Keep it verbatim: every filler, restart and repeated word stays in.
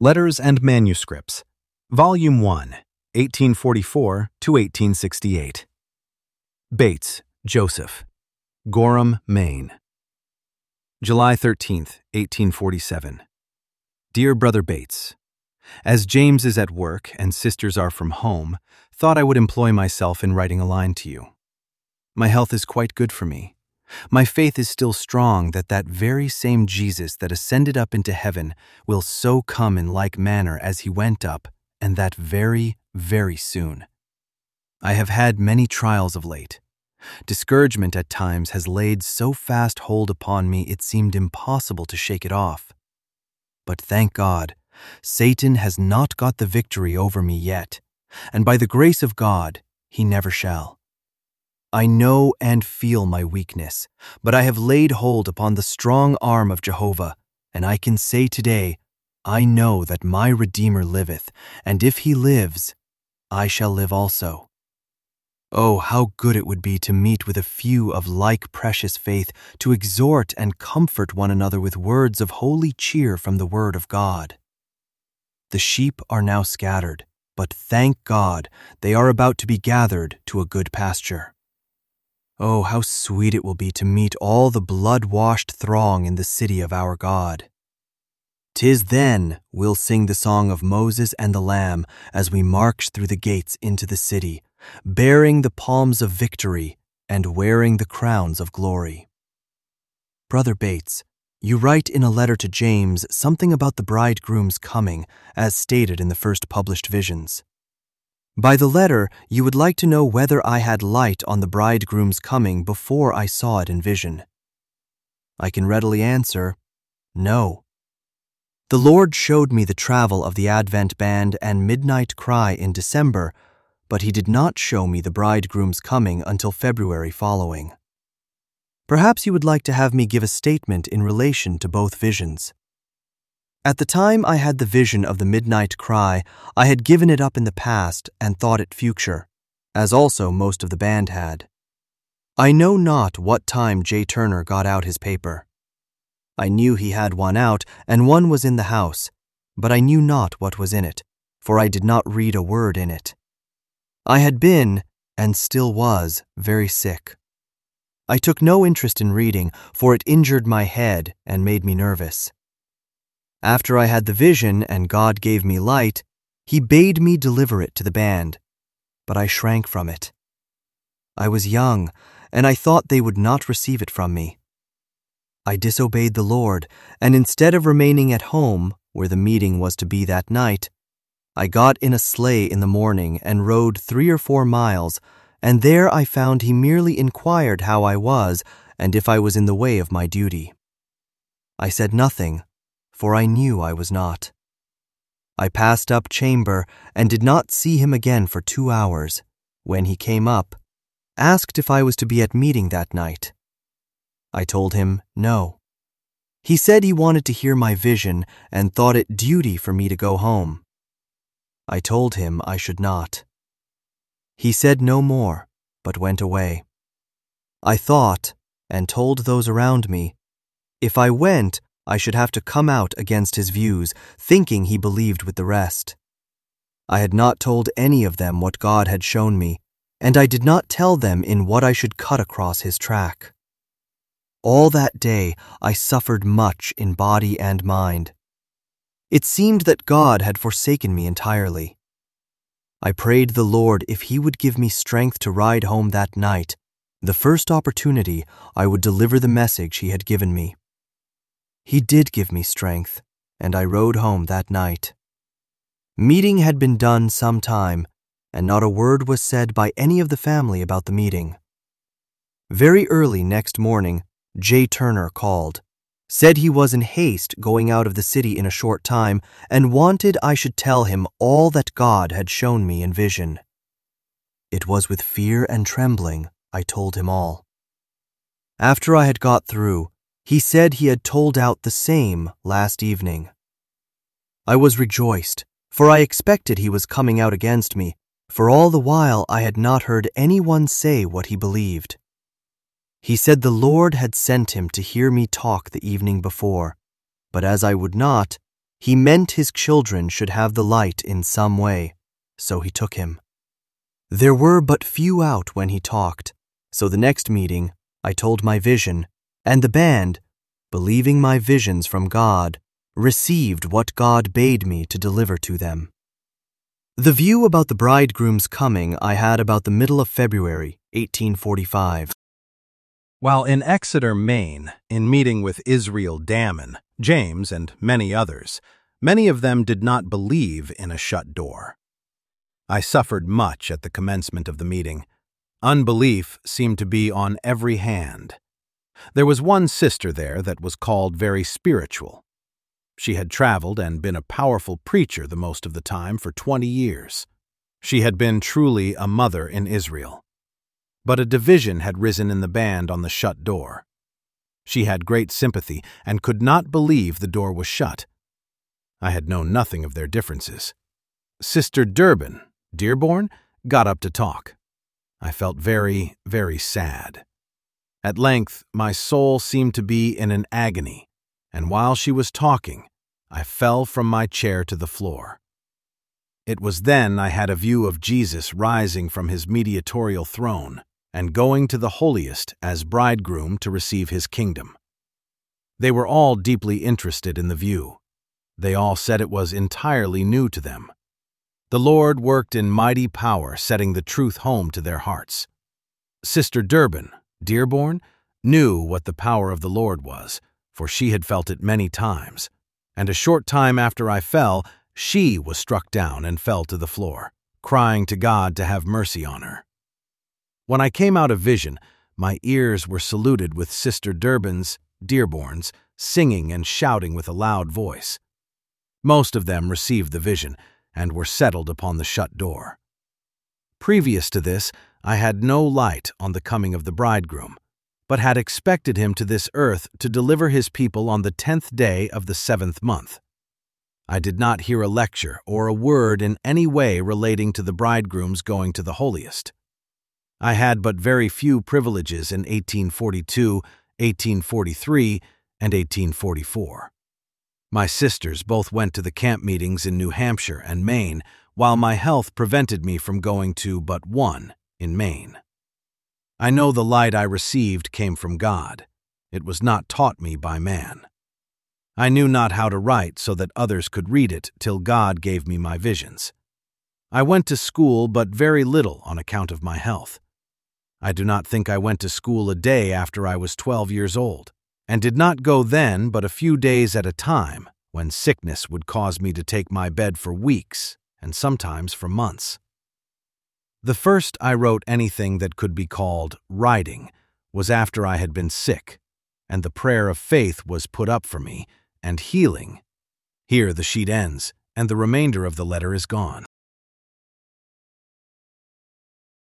Letters and Manuscripts, Volume one, eighteen forty-four to eighteen sixty-eight. Bates, Joseph, Gorham, Maine. July thirteenth, eighteen forty-seven. Dear Brother Bates, as James is at work and sisters are from home, thought I would employ myself in writing a line to you. My health is quite good for me. My faith is still strong that that very same Jesus that ascended up into heaven will so come in like manner as he went up, and that very, very soon. I have had many trials of late. Discouragement at times has laid so fast hold upon me it seemed impossible to shake it off. But thank God, Satan has not got the victory over me yet, and by the grace of God, he never shall. I know and feel my weakness, but I have laid hold upon the strong arm of Jehovah, and I can say today, I know that my Redeemer liveth, and if he lives, I shall live also. Oh, how good it would be to meet with a few of like precious faith, to exhort and comfort one another with words of holy cheer from the word of God. The sheep are now scattered, but thank God they are about to be gathered to a good pasture. Oh, how sweet it will be to meet all the blood-washed throng in the city of our God. 'Tis then we'll sing the song of Moses and the Lamb as we march through the gates into the city, bearing the palms of victory and wearing the crowns of glory. Brother Bates, you write in a letter to James something about the bridegroom's coming, as stated in the first published visions. By the letter, you would like to know whether I had light on the bridegroom's coming before I saw it in vision. I can readily answer, no. The Lord showed me the travel of the Advent Band and Midnight Cry in December, but he did not show me the bridegroom's coming until February following. Perhaps you would like to have me give a statement in relation to both visions. At the time I had the vision of the Midnight Cry, I had given it up in the past and thought it future, as also most of the band had. I know not what time J. Turner got out his paper. I knew he had one out, and one was in the house, but I knew not what was in it, for I did not read a word in it. I had been, and still was, very sick. I took no interest in reading, for it injured my head and made me nervous. After I had the vision and God gave me light, he bade me deliver it to the band, but I shrank from it. I was young, and I thought they would not receive it from me. I disobeyed the Lord, and instead of remaining at home, where the meeting was to be that night, I got in a sleigh in the morning and rode three or four miles, and there I found he merely inquired how I was and if I was in the way of my duty. I said nothing, for I knew I was not. I passed up chamber and did not see him again for two hours, when he came up, asked if I was to be at meeting that night. I told him no. He said he wanted to hear my vision and thought it duty for me to go home. I told him I should not. He said no more, but went away. I thought, and told those around me, if I went, I should have to come out against his views, thinking he believed with the rest. I had not told any of them what God had shown me, and I did not tell them in what I should cut across his track. All that day I suffered much in body and mind. It seemed that God had forsaken me entirely. I prayed the Lord if he would give me strength to ride home that night, the first opportunity I would deliver the message he had given me. He did give me strength, and I rode home that night. Meeting had been done some time, and not a word was said by any of the family about the meeting. Very early next morning, J. Turner called, said he was in haste going out of the city in a short time, and wanted I should tell him all that God had shown me in vision. It was with fear and trembling I told him all. After I had got through, he said he had told out the same last evening. I was rejoiced, for I expected he was coming out against me, for all the while I had not heard anyone say what he believed. He said the Lord had sent him to hear me talk the evening before, but as I would not, He meant his children should have the light in some way, so he took him. There were but few out when he talked, so the next meeting I told my vision, and the band, believing my visions from God, received what God bade me to deliver to them. The view about the bridegroom's coming I had about the middle of February, eighteen forty-five. While in Exeter, Maine, in meeting with Israel Damon, James, and many others, many of them did not believe in a shut door. I suffered much at the commencement of the meeting. Unbelief seemed to be on every hand. There was one sister there that was called very spiritual. She had traveled and been a powerful preacher the most of the time for twenty years. She had been truly a mother in Israel. But a division had risen in the band on the shut door. She had great sympathy and could not believe the door was shut. I had known nothing of their differences. Sister Durbin, Dearborn, got up to talk. I felt very, very sad. At length, my soul seemed to be in an agony, and while she was talking, I fell from my chair to the floor. It was then I had a view of Jesus rising from his mediatorial throne and going to the holiest as bridegroom to receive his kingdom. They were all deeply interested in the view. They all said it was entirely new to them. The Lord worked in mighty power, setting the truth home to their hearts. Sister Durbin, Dearborn, knew what the power of the Lord was, for she had felt it many times, and a short time after I fell, she was struck down and fell to the floor, crying to God to have mercy on her. When I came out of vision, my ears were saluted with Sister Durbin's, Dearborn's, singing and shouting with a loud voice. Most of them received the vision and were settled upon the shut door. Previous to this, I had no light on the coming of the bridegroom, but had expected him to this earth to deliver his people on the tenth day of the seventh month. I did not hear a lecture or a word in any way relating to the bridegroom's going to the holiest. I had but very few privileges in eighteen forty-two, eighteen forty-three, and eighteen forty-four. My sisters both went to the camp meetings in New Hampshire and Maine, while my health prevented me from going to but one in Maine. I know the light I received came from God. It was not taught me by man. I knew not how to write so that others could read it till God gave me my visions. I went to school but very little on account of my health. I do not think I went to school a day after I was twelve years old, and did not go then but a few days at a time, when sickness would cause me to take my bed for weeks, and sometimes for months. The first I wrote anything that could be called writing was after I had been sick, and the prayer of faith was put up for me, and healing. Here the sheet ends, and the remainder of the letter is gone.